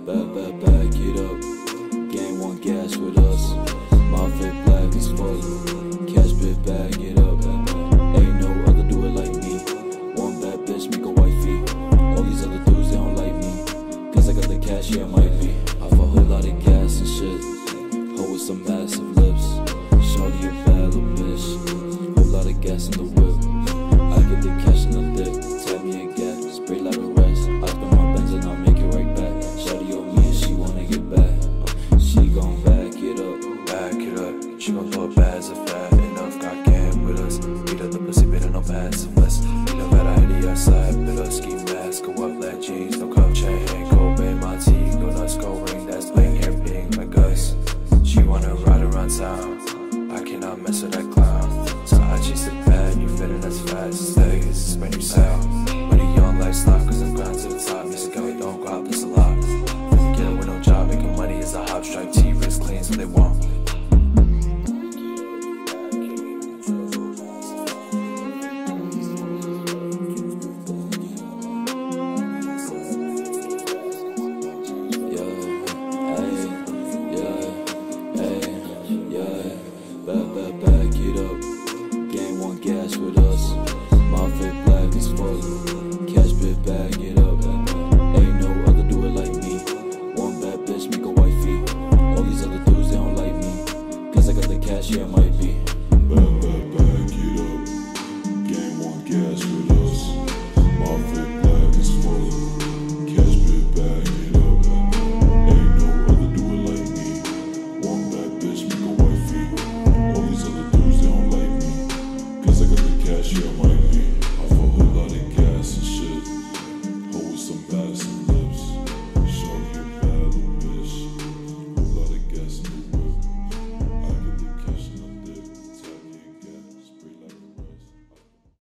back it up. Game one gas with us. My fit black is full. Cash bit, bag it up. Ain't no other do it like me. One bad bitch, make a wifey. All these other dudes, they don't like me. Cause I got the cash, yeah, might be. I fuck a whole lot of gas and shit. Hoe with some massive lips. Shawty a bad little bitch. Whole lot of gas in the whip. I get the cash in the dip. Tell me again, spray like a rest. I spend my Benz and I'll make it right back. Shawty on me and she wanna get back. She gon' back it up. Back it up. She gon' throw it bad as a fat. Enough got game with us. Beat up the pussy, better no passive less. Beat up at ID outside, better ski mask. Go up black jeans, no cup chain. Go bay my tea, go nuts, go ring. That's bling, hair pink like us. She wanna ride around town. I cannot mess with that clown. So I chase the pad, you fit it as fast. Steady, this is when you sell. But a young lifestyle, cause I'm grind to the top. Music got me don't go out, this a lot. Get with no job, making money is a hop. Stripe T, wrist clean, so they want. Back it up. Game one gas with us. My fit black is full. Cash bit, bag it up. Ain't no other do it like me. One bad bitch, make a wifey. All these other dudes, they don't like me. Cause I got the cash, yeah, my